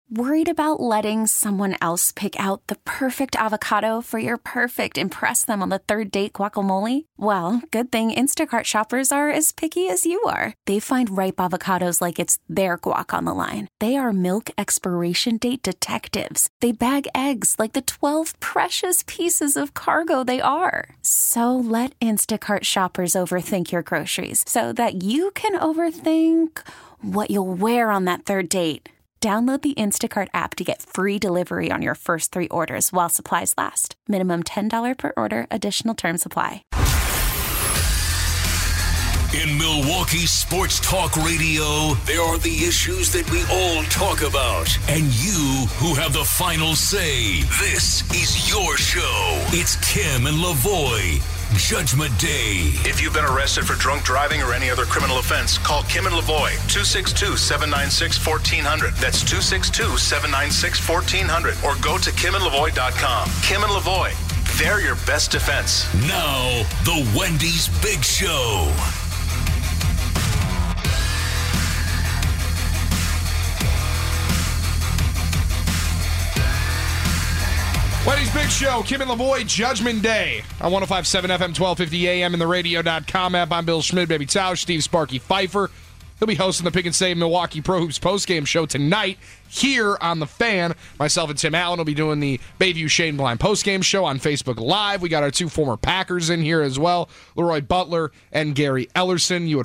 Worried about letting someone else pick out the perfect avocado for your perfect impress them on the third date guacamole? Well, good thing Instacart shoppers are as picky as you are. They find ripe avocados like it's their guac on the line. They are milk expiration date detectives. They bag eggs like the 12 precious pieces of cargo they are. So let Instacart shoppers overthink your groceries so that you can overthink what you'll wear on that third date. Download the Instacart app to get free delivery on your first 3 orders while supplies last. Minimum $10 per order. Additional terms apply. In Milwaukee Sports Talk Radio, there are the issues that we all talk about. And you who have the final say. This is your show. It's Kim and Lavoie. Judgment Day. If you've been arrested for drunk driving or any other criminal offense, call Kim and Lavoie, 262-796-1400. That's 262-796-1400. Or go to KimandLavoie.com. Kim and Lavoie, they're your best defense. Now, the Wendy's Big Show. Wendy's Big Show, Kim and Lavoie, Judgment Day on 105.7 FM, 1250 AM, and the radio.com app. I'm Bill Schmidt, Baby Tausch, Steve Sparky Pfeiffer. He'll be hosting the Pick and Save Milwaukee Pro Hoops postgame show tonight here on The Fan. Myself and Tim Allen will be doing the Bayview Shane Blind postgame show on Facebook Live. We got our 2 former Packers in here as well, Leroy Butler and Gary Ellerson. You at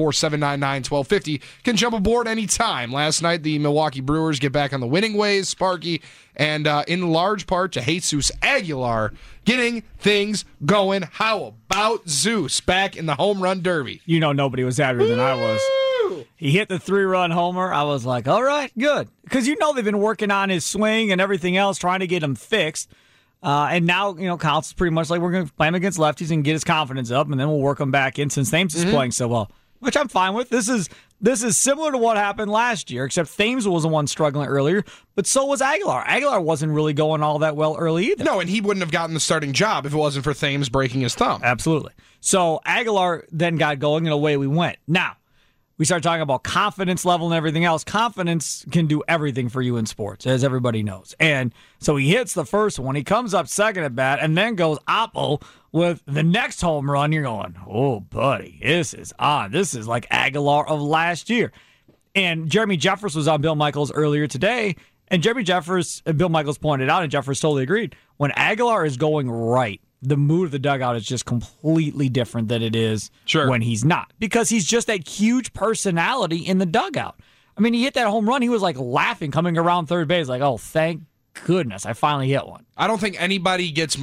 414-799-1250 can jump aboard anytime. Last night, the Milwaukee Brewers get back on the winning ways, Sparky, and in large part to Jesus Aguilar getting things going. How about Zeus back in the home run derby? You know nobody was happier than I was. He hit the 3-run homer. I was like, all right, good. Because you know they've been working on his swing and everything else, trying to get him fixed. And now, Colts pretty much like we're going to play him against lefties and get his confidence up, and then we'll work him back in since Thames is playing so well, which I'm fine with. This is similar to what happened last year, except Thames was the one struggling earlier, but so was Aguilar. Aguilar wasn't really going all that well early either. No, and he wouldn't have gotten the starting job if it wasn't for Thames breaking his thumb. Absolutely. So Aguilar then got going, and away we went. Now, we start talking about confidence level and everything else. Confidence can do everything for you in sports, as everybody knows. And so he hits the first one. He comes up second at bat and then goes oppo with the next home run. You're going, oh, buddy, this is on. This is like Aguilar of last year. And Jeremy Jeffers was on Bill Michaels earlier today. And Jeremy Jeffers, Bill Michaels pointed out, and Jeffers totally agreed, when Aguilar is going right, the mood of the dugout is just completely different than it is when he's not. Because he's just that huge personality in the dugout. I mean, he hit that home run. He was like laughing coming around third base, like, oh, thank goodness I finally hit one. I don't think anybody gets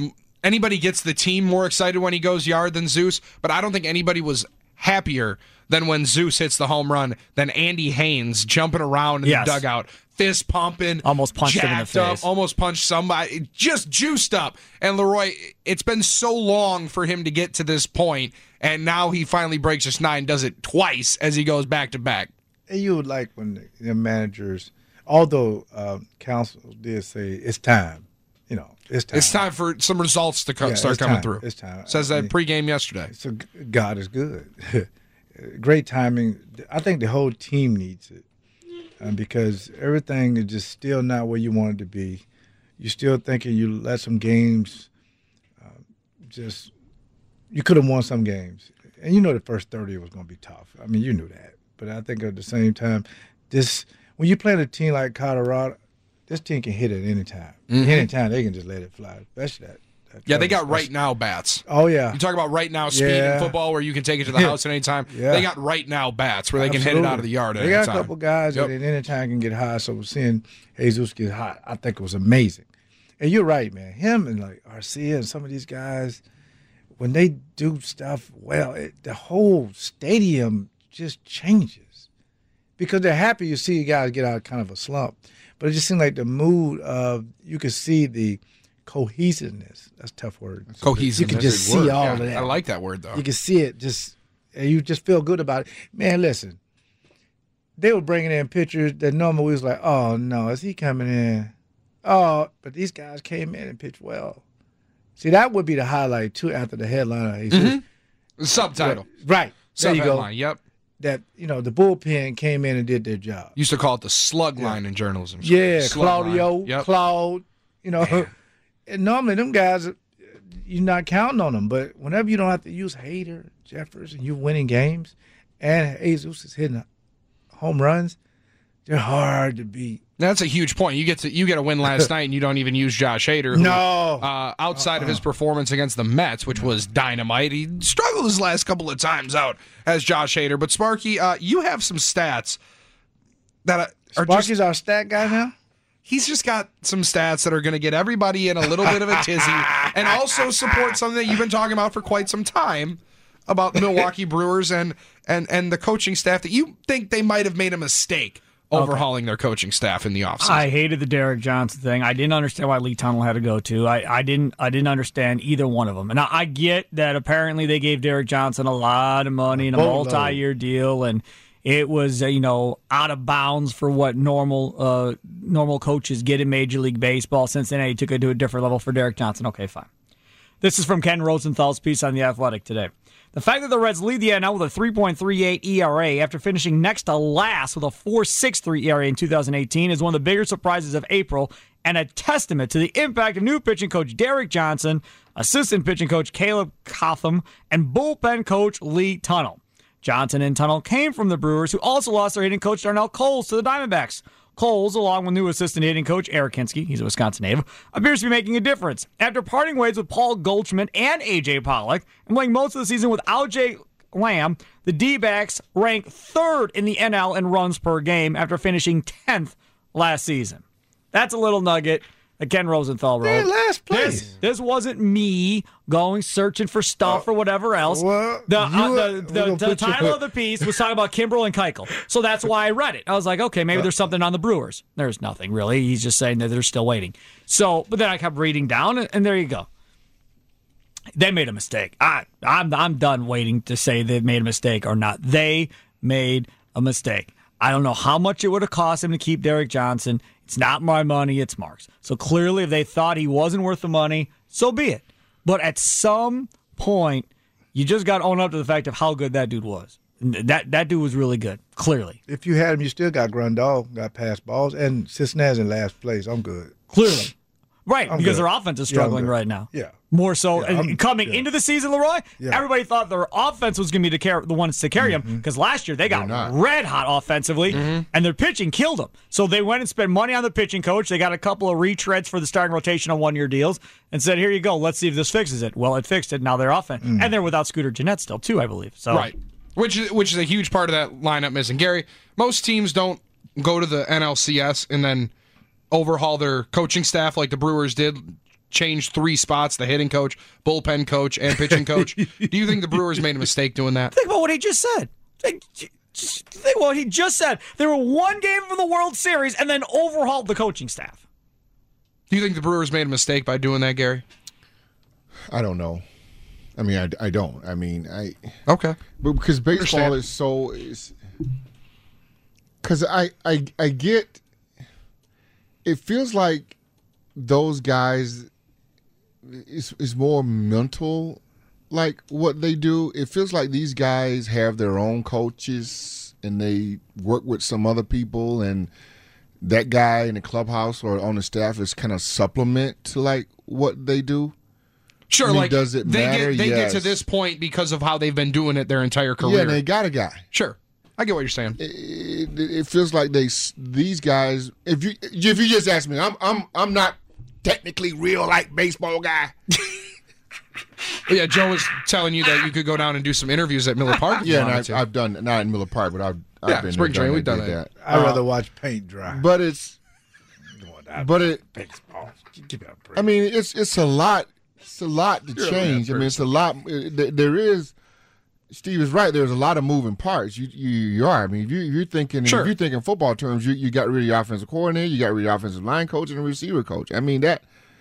the team more excited when he goes yard than Zeus, but I don't think anybody was happier than when Zeus hits the home run than Andy Haynes jumping around in the dugout, fist pumping, almost punched him in the face, almost punched somebody, just juiced up. And Leroy, it's been so long for him to get to this point, and now he finally breaks his 9, does it twice as he goes back to back. And you would like when the managers, although counsel did say it's time, it's time. It's time for some results to start coming through. It's time. Says that pregame yesterday. So God is good. Great timing. I think the whole team needs it because everything is just still not where you want it to be. You're still thinking you let some games you could have won some games. And the first 30 was going to be tough. I mean, you knew that. But I think at the same time, when you play a team like Colorado, this team can hit at any time. Any time they can just let it fly, especially that. They got right now bats. Oh, yeah. You talk about right now speed in football where you can take it to the house at any time. Yeah. They got right now bats where they can hit it out of the yard at any time. They got a couple guys that at any time can get high. So seeing Jesus get hot, I think it was amazing. And you're right, man. Him and like Arcia and some of these guys, when they do stuff well, the whole stadium just changes because they're happy you see guys get out of kind of a slump. But it just seemed like the mood of you could see the cohesiveness. That's a tough word. Cohesiveness. You can just see all of that. I like that word, though. You can see it and you just feel good about it. Man, listen, they were bringing in pitchers that normally we was like, oh, no, is he coming in? Oh, but these guys came in and pitched well. See, that would be the highlight, too, after the headline. Subtitle. Right. There you go. Yep. that the bullpen came in and did their job. Used to call it the slug line in journalism. Yeah, Slug Claudio, line. Yep. Claude, and normally them guys, you're not counting on them. But whenever you don't have to use Hader, Jeffers, and you're winning games, and Jesus is hitting home runs, they're hard to beat. That's a huge point. You get a win last night, and you don't even use Josh Hader. Who, outside of his performance against the Mets, which was dynamite, he struggled his last couple of times out as Josh Hader. But Sparky, you have some stats that are Sparky's our stat guy now. He's just got some stats that are going to get everybody in a little bit of a tizzy, and also support something that you've been talking about for quite some time about the Milwaukee Brewers and the coaching staff, that you think they might have made a mistake overhauling their coaching staff in the offseason. I hated the Derek Johnson thing. I didn't understand why Lee Tunnell had to go to. I didn't understand either one of them. And I get that apparently they gave Derek Johnson a lot of money in a multi-year deal, and it was out of bounds for what normal coaches get in Major League Baseball. Cincinnati took it to a different level for Derek Johnson. Okay, fine. This is from Ken Rosenthal's piece on The Athletic today. The fact that the Reds lead the NL with a 3.38 ERA after finishing next to last with a 4.63 ERA in 2018 is one of the bigger surprises of April and a testament to the impact of new pitching coach Derek Johnson, assistant pitching coach Caleb Cotham, and bullpen coach Lee Tunnell. Johnson and Tunnell came from the Brewers, who also lost their hitting coach Darnell Coles to the Diamondbacks. Coles, along with new assistant hitting coach Eric Hinske, he's a Wisconsin native, appears to be making a difference. After parting ways with Paul Goldschmidt and A.J. Pollock and playing most of the season without Jay Lamb, the D-backs rank third in the NL in runs per game after finishing 10th last season. That's a little nugget that Ken Rosenthal wrote. They're last place. This wasn't me going searching for stuff or whatever else. Well, the title of the piece was talking about Kimbrel and Keuchel, so that's why I read it. I was like, okay, maybe there's something on the Brewers. There's nothing really. He's just saying that they're still waiting. So, but then I kept reading down, and there you go. They made a mistake. I'm done waiting to say they made a mistake or not. They made a mistake. I don't know how much it would have cost him to keep Derek Johnson. It's not my money, it's Mark's. So clearly, if they thought he wasn't worth the money, so be it. But at some point, you just got to own up to the fact of how good that dude was. That dude was really good, clearly. If you had him, you still got Grandal, got pass balls, and Cincinnati's in last place. I'm good. Clearly. Right, because good. their offense is struggling right now. Yeah. More so. Coming into the season, Leroy, everybody thought their offense was going to be the ones to carry them, because last year they got red hot offensively, and their pitching killed them. So they went and spent money on the pitching coach. They got a couple of retreads for the starting rotation on one-year deals and said, here you go, let's see if this fixes it. Well, it fixed it. Now they're offense. And they're without Scooter Gennett still, too, I believe. So. Right, which is a huge part of that lineup missing. Gary, most teams don't go to the NLCS and then overhaul their coaching staff like the Brewers did. Change 3 spots, the hitting coach, bullpen coach, and pitching coach. Do you think the Brewers made a mistake doing that? Think about what he just said. Think what he just said. They were one game from the World Series and then overhauled the coaching staff. Do you think the Brewers made a mistake by doing that, Gary? I don't know. I mean, I don't. I mean, Okay. But because baseball is so... Because I get... It feels like those guys... is more mental, like what they do. It feels like these guys have their own coaches and they work with some other people, and that guy in the clubhouse or on the staff is kind of supplement to like what they do. Sure, I mean, like does it matter? They get Yes. to this point because of how they've been doing it their entire career. Yeah, and they got a guy. Sure, I get what you're saying. It feels like these guys. If you just ask me, I'm not technically real like baseball guy. Yeah, Joe was telling you that you could go down and do some interviews at Miller Park. Yeah, and I've done, not in Miller Park, but I've been spring there, training. We've done that. I'd rather watch paint dry. But Baseball. Give me a break. I mean, it's a lot. It's a lot to change. I mean, it's a lot. There is. Steve is right. There's a lot of moving parts. You are. I mean, if you're thinking, Sure. if you're thinking football terms, you got rid of your offensive coordinator, you got rid of your offensive line coach and a receiver coach. I mean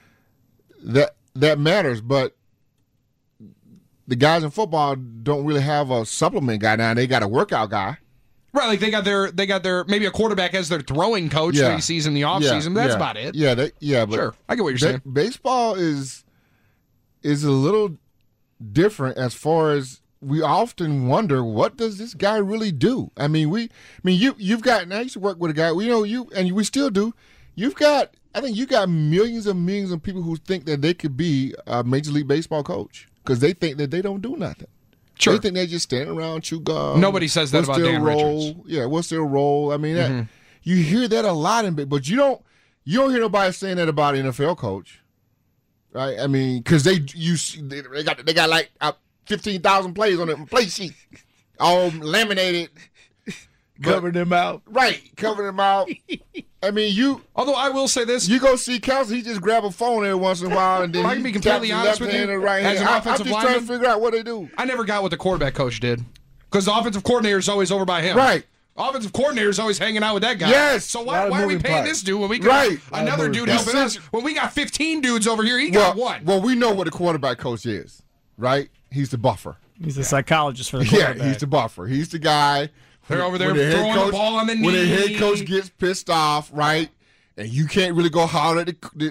that matters. But the guys in football don't really have a supplement guy now. They got a workout guy. Right, like they got their maybe a quarterback as their throwing coach that he sees in the offseason. That's about it. Yeah, but Sure, I get what you're saying. Baseball is a little different as far as we often wonder, what does this guy really do? I mean, you've got, and I used to work with a guy, and we still do. I think you got millions and millions of people who think that they could be a Major League Baseball coach because they think that they don't do nothing. Sure. They think they just stand around, chew gum. Nobody says that about Dan Richards. Yeah, what's their role? I mean, you hear that a lot, but you don't hear nobody saying that about an NFL coach, right? I mean, because they got like 15,000 plays on the play sheet, all laminated. Cover them out. Right, cover them out. I mean, Although I will say this. You go see Kelsey, he just grab a phone every once in a while, and then I can be completely honest with you. Right as an offensive I'm just trying to figure out what they do. I never got what the quarterback coach did because the offensive coordinator is always over by him. Right. Offensive coordinator is always hanging out with that guy. Yes. So why are we paying this dude when we got another dude helping us? When we got 15 dudes over here, he got one. Well, we know what the quarterback coach is, right? He's the buffer. He's the psychologist for the quarterback. Yeah, he's the buffer. He's the guy. They're over there throwing the ball on the knee. When the head coach gets pissed off, right, and you can't really go holler at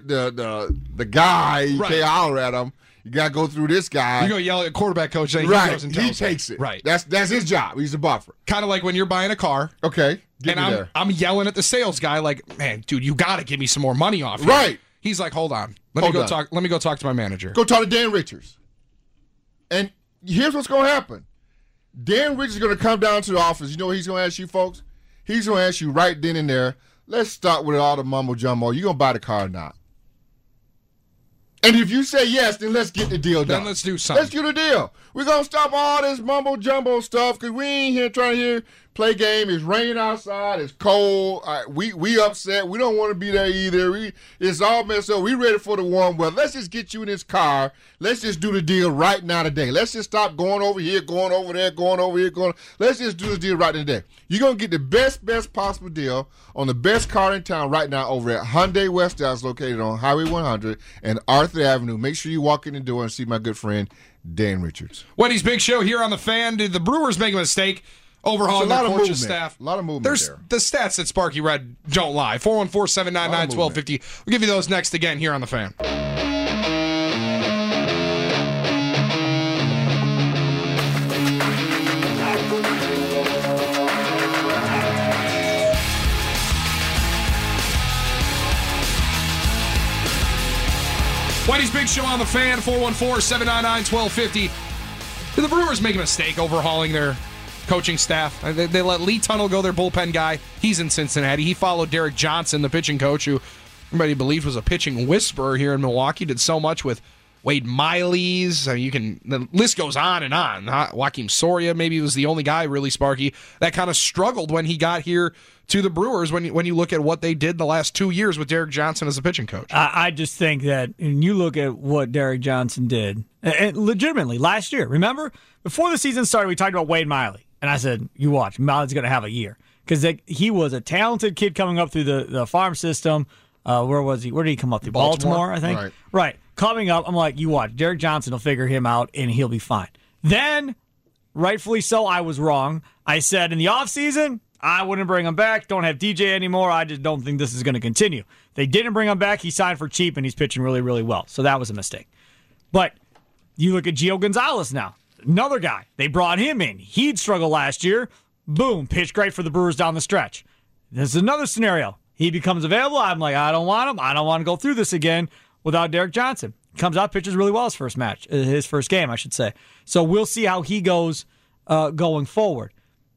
the guy. You can't holler at him. You got to go through this guy. You go yell at the quarterback coach. Then right. He goes and tells he takes it. Right. That's his job. He's the buffer. Kind of like when you're buying a car. Okay. I'm yelling at the sales guy like, man, dude, you got to give me some more money off here. Right. He's like, hold on. Let me go talk to my manager. Go talk to Dan Richards. And here's what's going to happen. Dan Richards is going to come down to the office. You know what he's going to ask you, folks? He's going to ask you right then and there, let's start with all the mumbo-jumbo. You going to buy the car or not? And if you say yes, then let's get the deal done. Then let's do something. Let's get the deal. We're going to stop all this mumbo-jumbo stuff because we ain't here trying to play game. It's raining outside. It's cold. We upset. We don't want to be there either. It's all messed up. We ready for the warm weather. Let's just get you in this car. Let's just do the deal right now today. Let's just stop going over here, going over there, going over here, Let's just do the deal right today. You're going to get the best possible deal on the best car in town right now over at Hyundai West Dallas, located on Highway 100 and Arthur Avenue. Make sure you walk in the door and see my good friend, Dan Richards. Wendy's Big Show here on the Fan. Did the Brewers make a mistake overhauling their coaching staff? A lot of movement there. The stats that Sparky read don't lie. 414-799-1250. We'll give you those next again here on the Fan. Wendy's Big Show on the Fan, 414-799-1250. Did the Brewers make a mistake overhauling their coaching staff? They let Lee Tunnell go, their bullpen guy. He's in Cincinnati. He followed Derek Johnson, the pitching coach, who everybody believed was a pitching whisperer here in Milwaukee. Did so much with Wade Miley's. The list goes on and on. Joakim Soria maybe was the only guy, really, Sparky, that kind of struggled when he got here to the Brewers when you look at what they did the last 2 years with Derek Johnson as a pitching coach. I just think that when you look at what Derek Johnson did, and legitimately last year, remember? Before the season started, we talked about Wade Miley. And I said, you watch, Miley's going to have a year. Because he was a talented kid coming up through the farm system. Where was he? Where did he come up through? Baltimore, I think? Right. Coming up, I'm like, you watch. Derek Johnson will figure him out, and he'll be fine. Then, rightfully so, I was wrong. I said in the offseason, I wouldn't bring him back. Don't have DJ anymore. I just don't think this is going to continue. They didn't bring him back. He signed for cheap, and he's pitching really, really well. So that was a mistake. But you look at Gio Gonzalez now. Another guy. They brought him in. He'd struggled last year. Boom. Pitched great for the Brewers down the stretch. This is another scenario. He becomes available. I'm like, I don't want him. I don't want to go through this again without Derek Johnson. Comes out, pitches really well his first game, I should say. So we'll see how he goes going forward.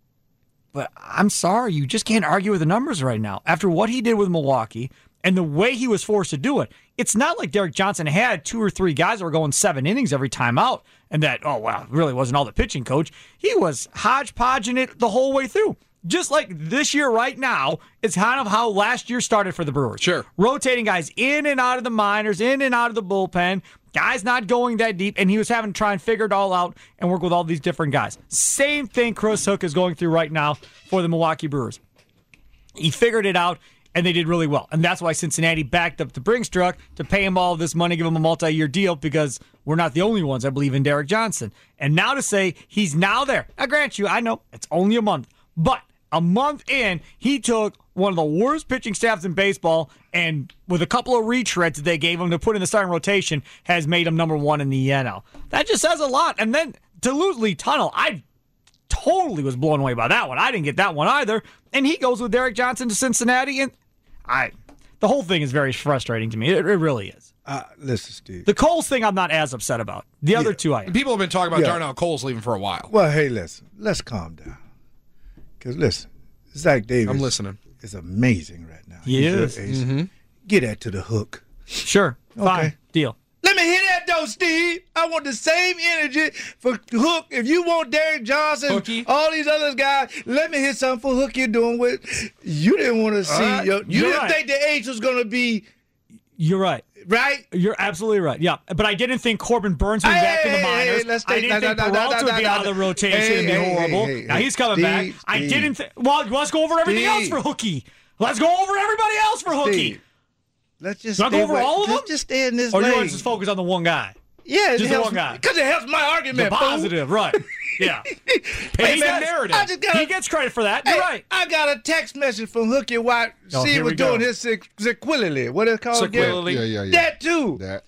But I'm sorry, you just can't argue with the numbers right now. After what he did with Milwaukee and the way he was forced to do it, it's not like Derek Johnson had 2 or 3 guys that were going 7 innings every time out and that, really wasn't all the pitching coach. He was hodgepodging it the whole way through. Just like this year right now, it's kind of how last year started for the Brewers. Sure. Rotating guys in and out of the minors, in and out of the bullpen, guys not going that deep, and he was having to try and figure it all out and work with all these different guys. Same thing Chris Hook is going through right now for the Milwaukee Brewers. He figured it out, and they did really well. And that's why Cincinnati backed up the Brinks truck to pay him all this money, give him a multi-year deal, because we're not the only ones that believe in Derek Johnson. And now to say he's now there. I grant you, I know it's only a month, but a month in, he took one of the worst pitching staffs in baseball and with a couple of retreads that they gave him to put in the starting rotation has made him number 1 in the NL. That just says a lot. And then to lose Lee Tunnell, I totally was blown away by that one. I didn't get that one either. And he goes with Derek Johnson to Cincinnati, and the whole thing is very frustrating to me. It really is. Listen, Steve. The Coles thing I'm not as upset about. The other two I am. People have been talking about Darnell Coles leaving for a while. Well, hey, listen. Let's calm down. Because, listen, Zach Davis I'm listening. is amazing right now. He He's is. your ace. Get that to the hook. Sure. Fine. Okay. Deal. Let me hear that, though, Steve. I want the same energy for Hook. If you want Derek Johnson, Hookie. all these other guys, let me hear something for Hook you're doing with. You didn't want to see. You You're didn't right. think the ace was going to be, You're right. right? You're absolutely right. Yeah, but I didn't think Corbin Burns would be back in the minors. I didn't think Peralta would be out of the rotation and be horrible. Now he's coming back. I didn't think. Well, let's go over everything else for Hookie. Let's go over everybody else for Hookie. Steve, let's just Not go over all of them? Just stay in this Or you lane. want to just focus on the one guy? Yeah, just the one guy. Because it helps my The argument. fool. positive, right. Yeah. Hey, He man, narrative. I just got He gets credit for that. You're Hey, right. I got a text message from Hookie while Oh, Steve here was we go. doing his sequility. What is it called again? Sequility. Yeah. That too. That.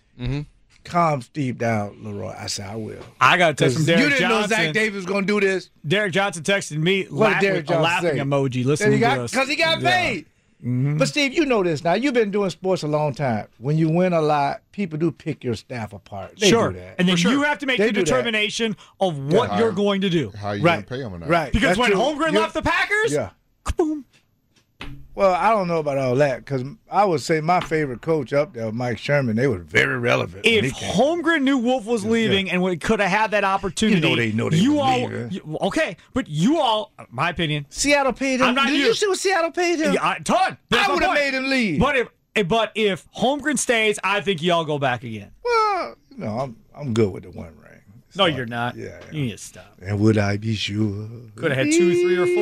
Calm Steve down, Leroy. I said, I will. I got a text from You Derek didn't know Johnson. Zach Davis was going to do this. Derek Johnson texted me What did laughing, Derek a Johnson laughing say? emoji. Listen to this. Because he got paid. But Steve, you know this now. You've been doing sports a long time. When you win a lot, people do pick your staff apart. They Sure. do that. And then For sure. you have to make They the do that. determination of what Yeah. you're going to do. How you Right. gonna pay him or not? Right. Because That's when true. Holmgren You- left the Packers, Yeah. kaboom. Well, I don't know about all that because I would say my favorite coach up there, Mike Sherman, they were very relevant. when If he came. Holmgren knew Wolf was leaving and we could have had that opportunity, You know they you was all, leaving. okay, but you all, my opinion, Seattle paid him. I'm not Did you. you see what Seattle paid him? a ton. That's I my would have point. made him leave. But if Holmgren stays, I think y'all go back again. Well, no, I'm good with the one ring. No, you're not. Yeah. You need to stop. And would I be sure? Could have had 2, 3, or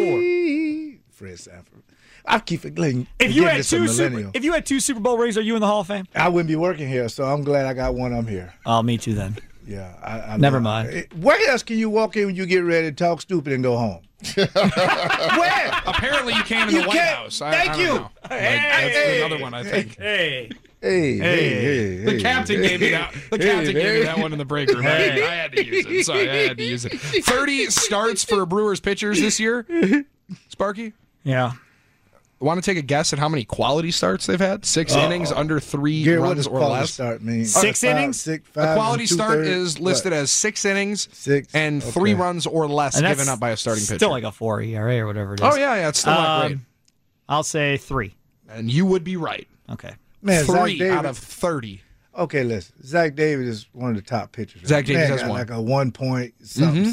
4. Fred Sanford. I keep forgetting. If you had this a millennial. if you had 2 Super Bowl rings, are you in the Hall of Fame? I wouldn't be working here, so I'm glad I got one. I'm here. Oh, me too then. Yeah, I Never know. mind. Where else can you walk in when you get ready to talk stupid and go home? Where? Apparently, you can in You the White can't. House. Thank I you. don't know. That's another one, I think. Hey. Hey. The captain gave me that. The captain gave me that one in the break room. I had to use it. Sorry, I had to use it. 30 starts for Brewers pitchers this year. Sparky, Yeah. want to take a guess at how many quality starts they've had? 6 innings, under 3 Gary, what runs does or quality less. start mean? 6 innings? 6, A 5, quality and start 2/3? is listed as 6 innings 6, and 3 okay. runs or less And given that's up by a starting pitcher. Still like a 4 ERA or whatever it is. Oh, yeah, it's still not great. I'll say 3. And you would be right. Okay. Man, Zach 3 Davis. out of 30. Okay, listen. Zach Davis is one of the top pitchers. Zach Davis Man has got one. like a 1 point something.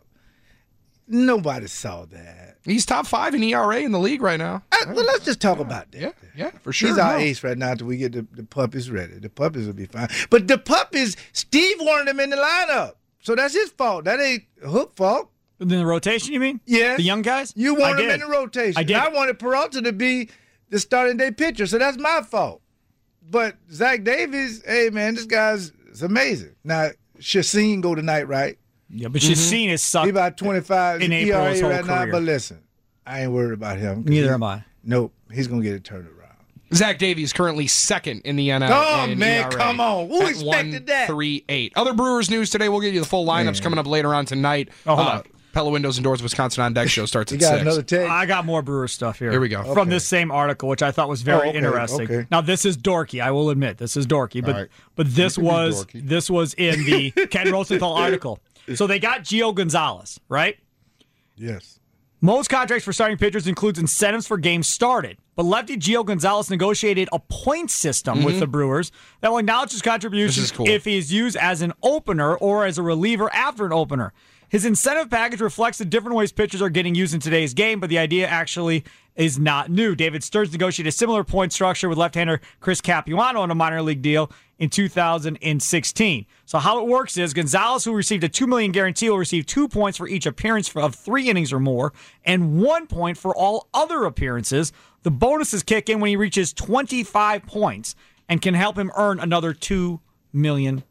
Nobody saw that. He's top 5 in ERA in the league right now. Well, let's just talk about that. Yeah, for sure. He's our No. ace right now until we get the puppies ready. The puppies will be fine. But the puppies, Steve wanted them in the lineup. So that's his fault. That ain't Hook's fault. In the rotation, you mean? Yes. The young guys? You I wanted did. him in the rotation. I did. And I wanted Peralta to be the starting day pitcher. So that's my fault. But Zach Davies, hey, man, this guy's is amazing. Now, Chacin go tonight, right? Yeah, but Chacin is sucked. He about 25 in April ERA his whole right now. career. But listen, I ain't worried about him. 'cause Neither am I. Nope. He's going to get it turned around. Zach Davies currently second in the NL. Oh, in man, ERA come on. Who at expected that? 1.38. Other Brewers news today. We'll get you the full lineups coming up later on tonight. Oh, hold on. Pella Windows and Doors Wisconsin on Deck show starts You at got 6. another take? I got more Brewer stuff here. Here we go. From this same article, which I thought was very okay, interesting. okay. Now, this is dorky. I will admit, this is dorky, but All right. but this You can be was dorky. this was in the Ken Rosenthal article. So they got Gio Gonzalez, right? Yes. Most contracts for starting pitchers includes incentives for games started, but lefty Gio Gonzalez negotiated a point system with the Brewers that will acknowledge his contributions This is cool. if he is used as an opener or as a reliever after an opener. His incentive package reflects the different ways pitchers are getting used in today's game, but the idea actually is not new. David Stearns negotiated a similar point structure with left-hander Chris Capuano on a minor league deal in 2016. So how it works is Gonzalez, who received a $2 million guarantee, will receive 2 points for each appearance of 3 innings or more and 1 point for all other appearances. The bonuses kick in when he reaches 25 points and can help him earn another $2 million.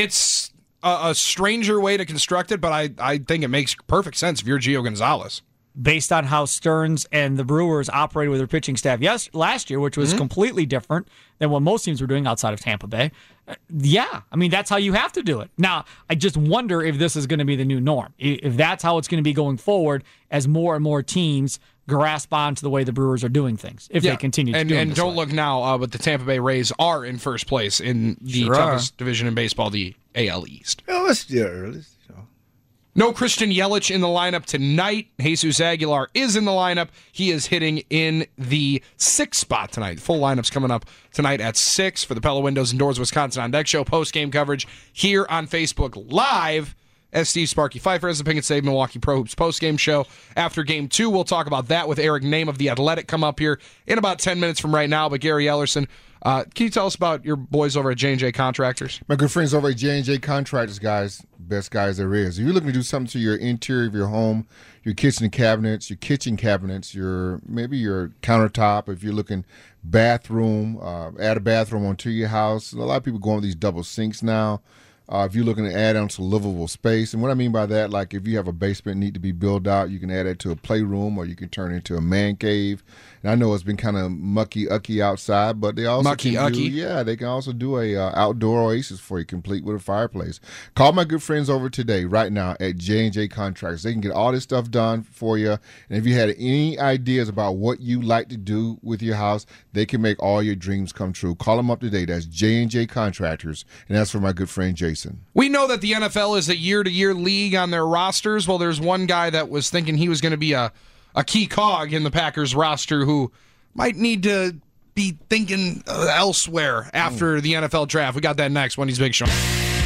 It's a stranger way to construct it, but I think it makes perfect sense if you're Gio Gonzalez. based on how Stearns and the Brewers operated with their pitching staff last year, which was completely different than what most teams were doing outside of Tampa Bay. Yeah, I mean, that's how you have to do it. Now, I just wonder if this is going to be the new norm, if that's how it's going to be going forward as more and more teams grasp on to the way the Brewers are doing things, if they continue to do it. And don't look now, but the Tampa Bay Rays are in first place in the toughest division in baseball, the AL East. Well, it's still early. No Christian Yelich in the lineup tonight. Jesus Aguilar is in the lineup. He is hitting in the 6th spot tonight. Full lineup's coming up tonight at 6 for the Pella Windows and Doors Wisconsin On Deck show. Post-game coverage here on Facebook Live as Steve Sparky Pfeiffer as the Pick and Save Milwaukee Pro Hoops post-game show. After Game 2, we'll talk about that with Eric Name of The Athletic come up here in about 10 minutes from right now. But Gary Ellerson, can you tell us about your boys over at J&J Contractors? My good friends over at J&J Contractors, guys, best guys there is. If you're looking to do something to your interior of your home, your kitchen cabinets, maybe your countertop, if you're looking bathroom, add a bathroom onto your house. A lot of people going with these double sinks now. If you're looking to add on some livable space, and what I mean by that, like if you have a basement need to be built out, you can add it to a playroom or you can turn it into a man cave. And I know it's been kind of mucky-ucky outside, but they also they can also do a outdoor oasis for you, complete with a fireplace. Call my good friends over today, right now, at J&J Contractors. They can get all this stuff done for you. And if you had any ideas about what you like to do with your house, they can make all your dreams come true. Call them up today. That's J&J Contractors, and that's for my good friend Jason. We know that the NFL is a year-to-year league on their rosters. Well, there's one guy that was thinking he was going to be a key cog in the Packers roster who might need to be thinking elsewhere after the NFL draft. We got that next. Wendy's Big Show.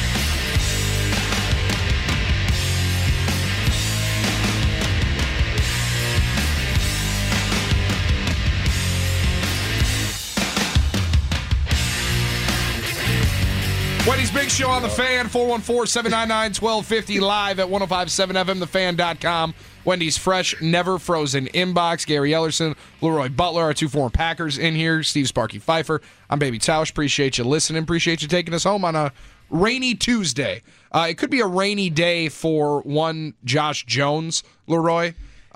Wendy's Big Show on the Fan, 414-799-1250, live at 105.7FMthefan.com. Wendy's fresh, never frozen inbox. Gary Ellerson, Leroy Butler, our 2 former Packers in here. Steve Sparky Pfeiffer. I'm Baby Tausch. Appreciate you listening. Appreciate you taking us home on a rainy Tuesday. It could be a rainy day for one Josh Jones, Leroy,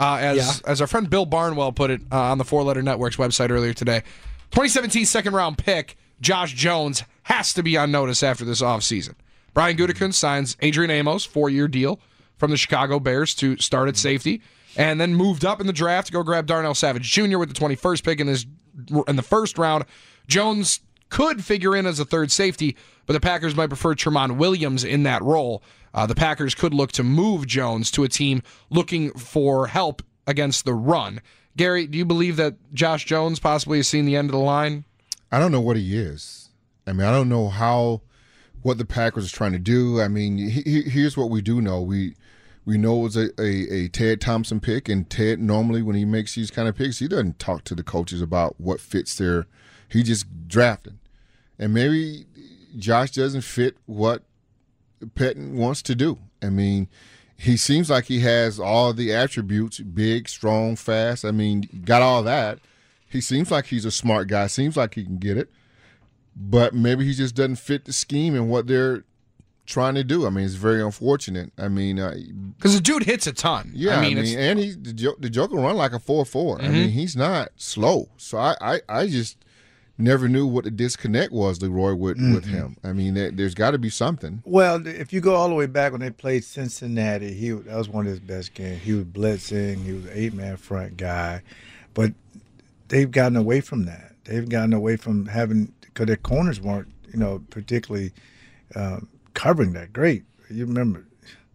as our friend Bill Barnwell put it on the Four Letter Network's website earlier today. 2017 second-round pick, Josh Jones, has to be on notice after this offseason. Brian Gutekunst signs Adrian Amos, 4-year deal from the Chicago Bears to start at safety, and then moved up in the draft to go grab Darnell Savage Jr. with the 21st pick in the first round. Jones could figure in as a third safety, but the Packers might prefer Tramon Williams in that role. The Packers could look to move Jones to a team looking for help against the run. Gary, do you believe that Josh Jones possibly has seen the end of the line? I don't know what he is. I mean, I don't know what the Packers are trying to do. I mean, here's what we do know. We know it was a Ted Thompson pick, and Ted normally when he makes these kind of picks, he doesn't talk to the coaches about what fits there. He just drafted. And maybe Josh doesn't fit what Pettine wants to do. I mean, he seems like he has all the attributes, big, strong, fast. I mean, got all that. He seems like he's a smart guy, seems like he can get it. But maybe he just doesn't fit the scheme and what they're trying to do. I mean, it's very unfortunate. I mean, because the dude hits a ton. Yeah, and the Joker run like a 4.4. Mm-hmm. I mean, he's not slow. So I just never knew what the disconnect was, Leroy, with him. I mean, there's got to be something. Well, if you go all the way back when they played Cincinnati, that was one of his best games. He was blitzing. He was an 8-man front guy, but they've gotten away from that. They've gotten away from having. Because their corners weren't, particularly covering that great. You remember,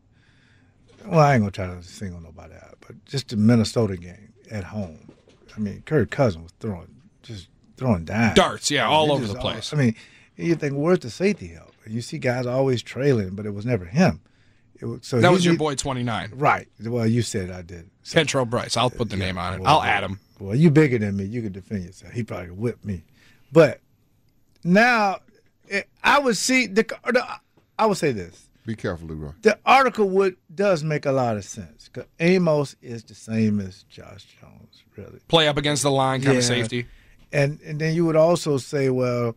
well, I ain't going to try to single nobody out, but just the Minnesota game at home. I mean, Kirk Cousins was throwing dimes. Darts, all over the place. I mean, you think, where's the safety help? And you see guys always trailing, but it was never him. That was your boy 29. Right. Well, you said I did. So, Kentrell Bryce. I'll put the name on it. I'll add him. Well, you bigger than me. You can defend yourself. He probably could whip me. But now, I would say this. Be careful, Leroy. The article does make a lot of sense because Amos is the same as Josh Jones, really. Play up against the line kind of safety. And then you would also say, well,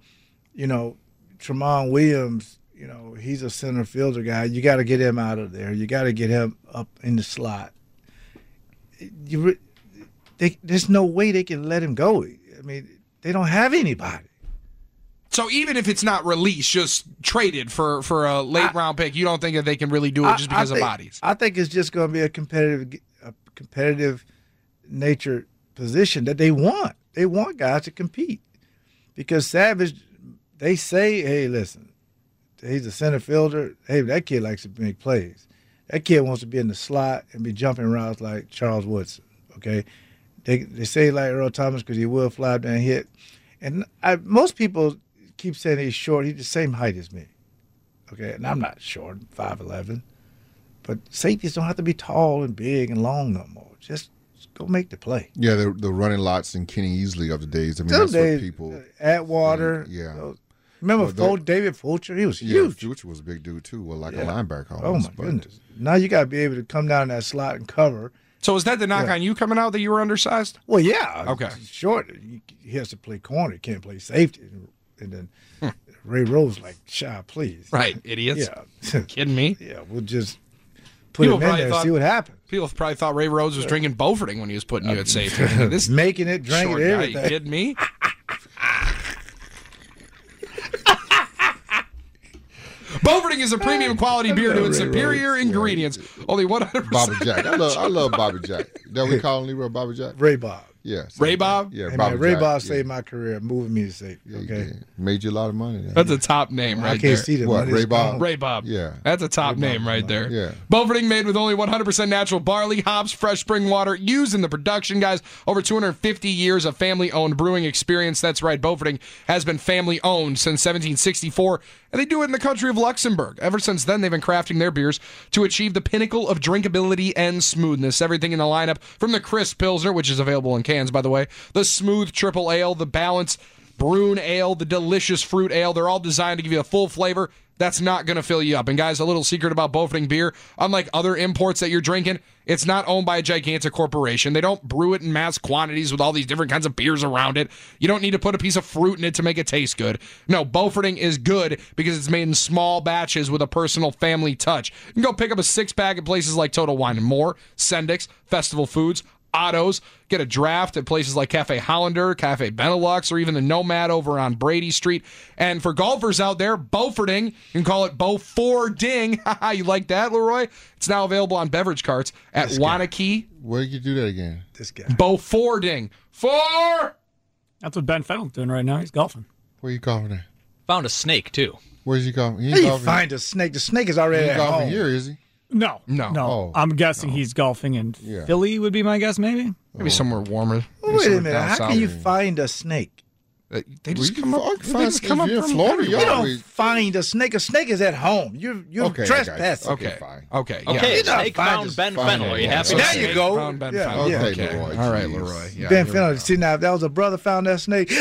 Tramon Williams, he's a center fielder guy. You got to get him out of there. You got to get him up in the slot. there's no way they can let him go. I mean, they don't have anybody. So even if it's not released, just traded for a late round pick, you don't think that they can really do it just because of bodies? I think it's just going to be a competitive nature position that they want. They want guys to compete because Savage, they say, hey, listen, he's a center fielder. Hey, that kid likes to make plays. That kid wants to be in the slot and be jumping routes like Charles Woodson. Okay, they say like Earl Thomas because he will fly up and hit. And most people keep saying he's short. He's the same height as me. Okay, and I'm not short, 5'11". But safeties don't have to be tall and big and long no more. Just go make the play. Yeah, the running lots and Kenny Easley of the days. I mean, Those that's days, what people. Atwater. Yeah. Remember David Fulcher? He was huge. Fulcher was a big dude too. Well, like a linebacker. Oh Almost, my goodness! Now you got to be able to come down that slot and cover. So is that the knock on you coming out that you were undersized? Well, yeah. Okay. Short. He has to play corner. He can't play safety. And then Ray Rose like, "Shy, please." Right, idiots. Yeah. Kidding me? Yeah, we'll just put him in there and see what happens. People probably thought Ray Rose was drinking Beauforting when he was putting you at safety. This making it, drinking short it, guy, everything. you kidding me? Beauforting is a premium quality beer with superior ingredients. Only 100%. Bobby Jack. I love Bobby Jack. That we call him Leroy Bobby Jack? Ray Bob. Yeah. Ray Bob? Yeah, Hey, Bobby man, Ray Jack. Bob yeah. saved my career, moving me to safety. Okay. Made you a lot of money then. That's a top name right I can't there. see the What, money. Ray It's Bob? gone. Ray Bob. Yeah. That's a top name right there. Yeah. Beauforting made with only 100% natural barley, hops, fresh spring water used in the production, guys. Over 250 years of family-owned brewing experience. That's right, Beauforting has been family-owned since 1764, and they do it in the country of Luxembourg. Ever since then, they've been crafting their beers to achieve the pinnacle of drinkability and smoothness. Everything in the lineup, from the crisp Pilsner, which is available in cans, by the way, the smooth triple ale, the balanced Brune ale, the delicious fruit ale. They're all designed to give you a full flavor that's not going to fill you up. And guys, a little secret about Beauforting beer, unlike other imports that you're drinking, it's not owned by a gigantic corporation. They don't brew it in mass quantities with all these different kinds of beers around it. You don't need to put a piece of fruit in it to make it taste good. No, Beauforting is good because it's made in small batches with a personal family touch. You can go pick up a 6-pack at places like Total Wine & More, Sendik's, Festival Foods, Otto's, get a draft at places like Cafe Hollander, Cafe Benelux, or even the Nomad over on Brady Street. And for golfers out there, Beauforting, you can call it Beaufording. You like that, Leroy? It's now available on beverage carts at Wanakee. Where did you do that again? This guy. Beaufording. That's what Ben Fennell's doing right now. He's golfing. Where you golfing at? Found a snake, too. Where's he golfing? He How you golfing. find a snake? The snake is already He at golfing home. here, is he? No. Oh. I'm guessing he's golfing in Yeah. Philly would be my guess, maybe. Maybe somewhere warmer. Wait a Somewhere minute. down How south. can you find a snake? They just come up. They Find just come up in from Florida. everywhere. You Y'all don't always- find a snake. A snake is at home. You're Okay, I got trespassing. you. Okay. fine. Okay. Okay, You're not snake finding- found Ben finding Fennell. Are you one. happy? There to you say? go. Found Ben Yeah, Fennell. yeah. Okay, Okay. Leroy, All right, jeez. Leroy. Yeah, Ben here we Fennell. go. See now, if that was a brother found that snake.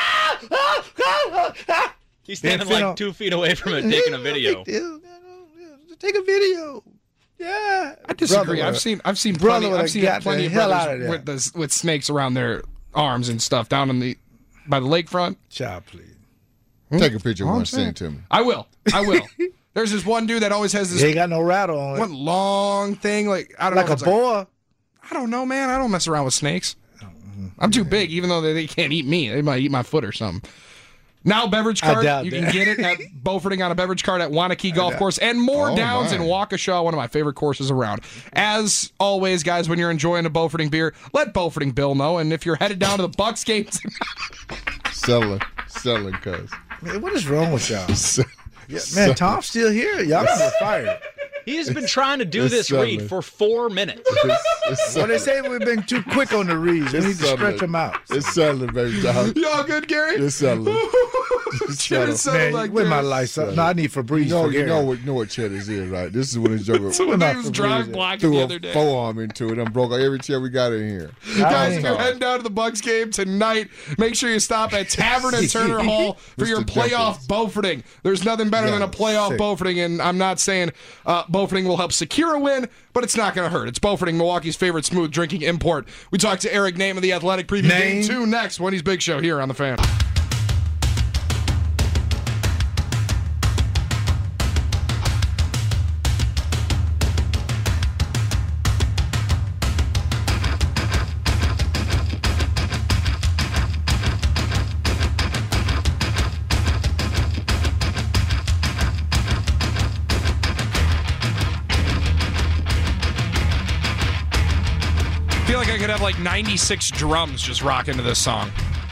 He's standing Ben Fennell. like 2 feet away from it, taking a video. Take a video. Yeah. I disagree. Brother I've seen brother plenty. would've I've seen got plenty the of hell out brothers of there. with snakes around their arms and stuff down in by the lakefront. Child, please. Take a picture All and I'm send it to me. I will. There's this one dude that always has He this ain't got no rattle on it. one long thing. Like I don't Like know. a if it's boa. I don't know, man. I don't mess around with snakes. I'm too big, even though they can't eat me. They might eat my foot or something. Now, beverage I cart. doubt You that. can get it at Beauforting on a beverage cart at Wanakee Golf Course and more Oh, downs my. in Waukesha, one of my favorite courses around. As always, guys, when you're enjoying a Beauforting beer, let Beauforting Bill know. And if you're headed down to the Bucks games, Selling, cuz. Man, what is wrong with y'all? Yeah, man, Tom's still here. Y'all got fired. He's been trying to do It's this selling. read for 4 minutes. Well, they say we've been too quick on the reads. We need to stretch them out. It's selling, baby dog. y'all good, Gary? It's selling. Cheddar sounded Man, like with my this. lights up. No, I need Febreze. You know for Gary. what Cheddar's is, right? This is when the Joker When not he was Febreze. drive blocking threw the a other day. forearm into it and broke out every chair we got in here. Guys, if you're ain't- heading down to the Bucks game tonight, make sure you stop at Tavern and Turner Hall for your Mr. playoff Beauforting. There's nothing better than a playoff sick. Beauforting, and I'm not saying Beauforting will help secure a win, but it's not going to hurt. It's Beauforting, Milwaukee's favorite smooth drinking import. We talked to Eric Name of The Athletic preview Name. Game 2 next. Wendy's Big Show here on The Fan. I could have like 96 drums just rocking to this song.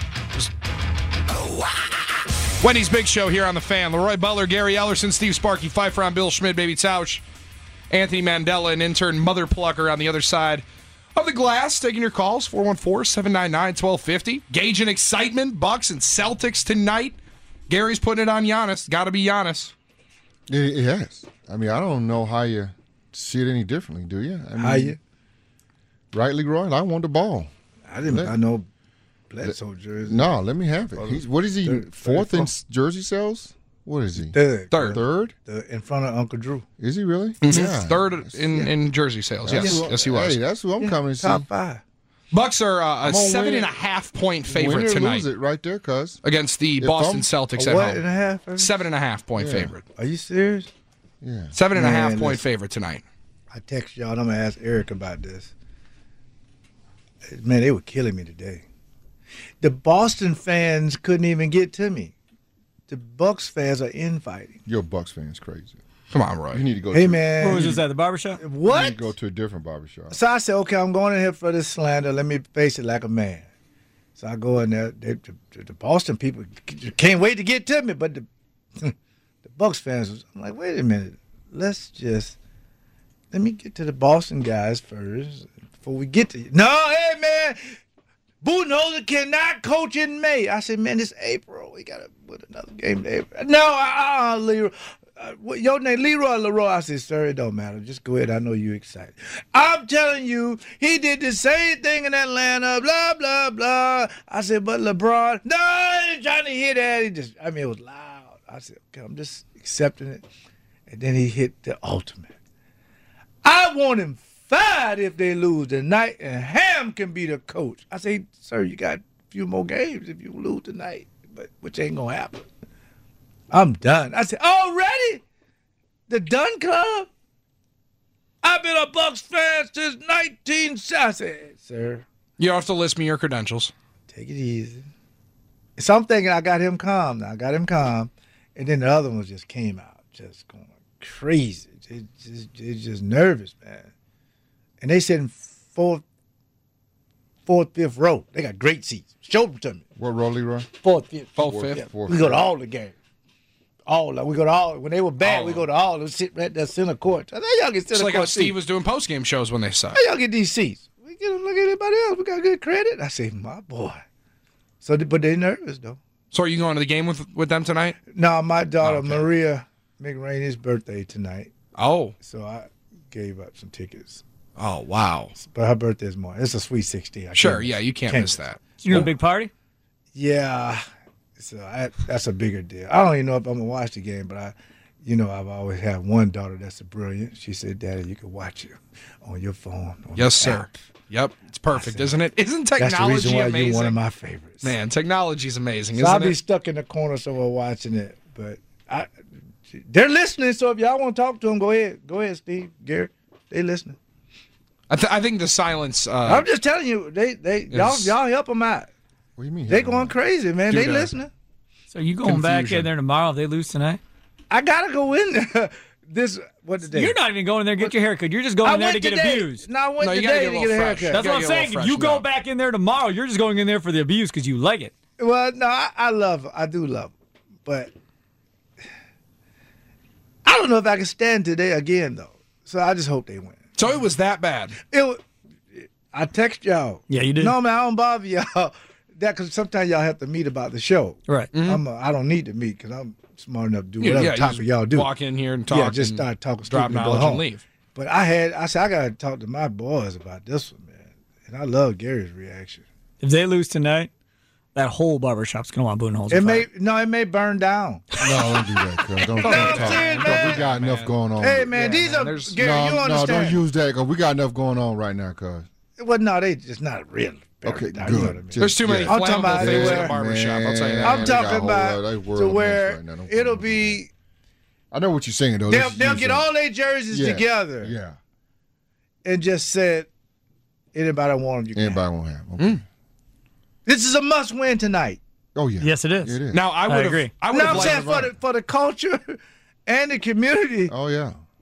Wendy's Big Show here on The Fan. Leroy Butler, Gary Ellerson, Steve Sparky Pfeiffer, I'm Bill Schmidt, Baby Tausch, Anthony Mandela, and intern Mother Plucker on the other side of the glass. Taking your calls, 414-799-1250. Gauging excitement, Bucks and Celtics tonight. Gary's putting it on Giannis. Got to be Giannis. It has. I mean, I don't know how you see it any differently, do you? I mean, How you? Right, Leroy? I want the ball. I didn't. I know Bledsoe jersey. No, let me have it. What is he? Fourth in jersey sales? What is he? Third. In front of Uncle Drew. Is he really? Mm-hmm. Yeah. Third in jersey sales. Yes, he was. Hey, that's who I'm coming to see. Top 5. Bucks are a 7.5 point favorite Win or tonight lose it right there, cuz. against the Boston Celtics at What home. and a half? 7.5 point favorite. Are you serious? Yeah. 7.5 Man, point listen. favorite tonight. I text y'all and I'm going to ask Eric about this. Man, they were killing me today. The Boston fans couldn't even get to me. The Bucks fans are infighting. Your Bucks fan's crazy. Come on, Roy. You need to go. Hey, to, man. Where was this at, the barbershop? You What? need to go to a different barbershop. So I said, okay, I'm going in here for this slander. Let me face it like a man. So I go in there. The Boston people can't wait to get to me, but the Bucks fans, I'm like, wait a minute. Let me get to the Boston guys first before we get to you. No, hey, man. Budenholzer cannot coach in May. I said, man, it's April. We got to put another game in April. No, Leroy. Your name, Leroy Leroy. I said, sir, it don't matter. Just go ahead. I know you're excited. I'm telling you, he did the same thing in Atlanta, blah, blah, blah. I said, but LeBron, no, I ain't trying to hear that. It was loud. I said, okay, I'm just accepting it. And then he hit the ultimate. I want him fired if they lose tonight, and Ham can be the coach. I say, sir, you got a few more games if you lose tonight, but which ain't gonna happen. I'm done. I said, already? The Dunn Club? I've been a Bucks fan since 1970. I said, sir, You don't have to list me your credentials. take it easy. So I'm thinking I got him calm now. I got him calm, and then the other ones just came out, just going crazy. It's just nervous, man. And they sit in fourth, fifth row. They got great seats. Show them to me. What row, Leroy? Fourth, fifth. Fifth. We go to all the games. We go to all. When they were bad, we go to all. They sit right there center court. I think y'all get center It's like court how Steve seats. was doing post-game shows when they suck. How y'all get these seats? We get them like anybody else. We got good credit. I say, my boy. So, but they nervous though. So are you going to the game with them tonight? No, my daughter Okay. Maria McRainey's birthday tonight, Oh. so I gave up some tickets. Oh, wow. But her birthday's more. It's a Sweet 16. Sure, yeah, you can't miss that. You doing a big party? Yeah, so that's a bigger deal. I don't even know if I'm gonna watch the game, but I've always had one daughter that's a brilliant. She said, "Daddy, you can watch it on your phone." On Yes, your sir. app." Yep, it's perfect, said, isn't it? Isn't That's the technology reason why amazing? you're one of my favorites. Man, technology's amazing, So I'll isn't be it? stuck in the corner somewhere watching it, but they're listening. So if y'all want to talk to them, go ahead, Steve, Gary. They listening. I think the silence. I'm just telling you, y'all help them out. What do you mean? They going crazy, man. They listening. So you going back Confusion. in there tomorrow if they lose tonight? I gotta go in there. What the day? You're not even going there to get your haircut. You're just going there to get abused. No, I went No, you gotta today get a to get a little fresh. haircut. That's what I'm gotta get a saying. little If you freshened go up. back in there tomorrow, you're just going in there for the abuse because you like it. Well, no, I love. I do love, but I don't know if I can stand today again though. So I just hope they win. So it was that bad. I text y'all. Yeah, you did. No, man, I don't bother y'all. That because sometimes y'all have to meet about the show. Right. I don't need to meet because I'm smart enough to do whatever you topic just y'all do. Walk in here and talk. Yeah, just and start talking drop stupid and go knowledge home. and leave. But I said I gotta talk to my boys about this one, man. And I love Gary's reaction. If they lose tonight, that whole barbershop's going to want Budenholzer It may burn down. No, don't do that, cuz. Don't talk. serious, man. We got enough going on. Hey man, Yeah, these man, are there's- Gary. You no, understand? don't use that, because we got enough going on right now, cuz. Well, no, they just not real. Okay, down, good. you know what I mean? There's too many I'm talking flammable about things in where- a barbershop. I'll tell you that. I'm they got a talking whole lot about of world to on where this right now. Don't it'll do be. I know what you're saying, though. They'll get all their jerseys together Yeah. and just said, anybody want them, you can. Anybody won't have. Okay. This is a must-win tonight. Oh, yeah. Yes, it is. It is. Now I would agree. have. I would No, have I'm saying liked. for the culture and the community. Oh, yeah.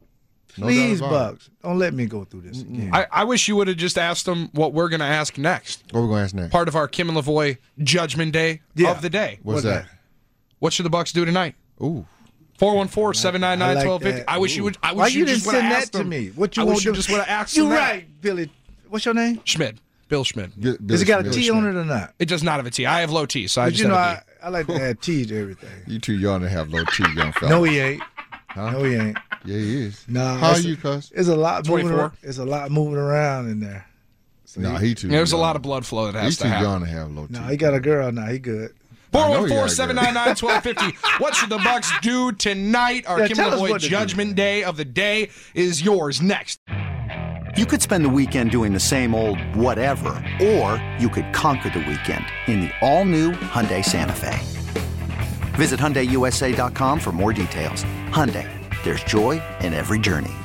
No Please, doubt about it. Bucks, don't let me go through this again. I wish you would have just asked them what we're going to ask next. What are we going to ask next? Part of our Kim and Lavoie Judgment Day of the day. What's that? What should the Bucks do tonight? Ooh. 414-799-1250. I wish you would. Why you didn't send that to me? What you I want wish to you just would have asked You them that. right, Billy. What's your name? Schmid. Bill Schmid. Does it got a T on it or not? It does not have a T. I have low T, so I But just you know, have a D. I like to add T to everything. You too young to have low T, young fella. No, he ain't. Huh? No, he ain't. Yeah, he is. Nah, How are you, cuz? There's a lot 24. moving around. There's a lot moving around in there. Nah, he too There's a young. lot of blood flow that has He's to too happen. young to have low T. No, he got a girl now. He good. 414-799-1250. What should the Bucks do tonight? Our Yeah, Kim tell us Lavoie what to do. Judgment Day of the day is yours next. You could spend the weekend doing the same old whatever, or you could conquer the weekend in the all-new Hyundai Santa Fe. Visit HyundaiUSA.com for more details. Hyundai, there's joy in every journey.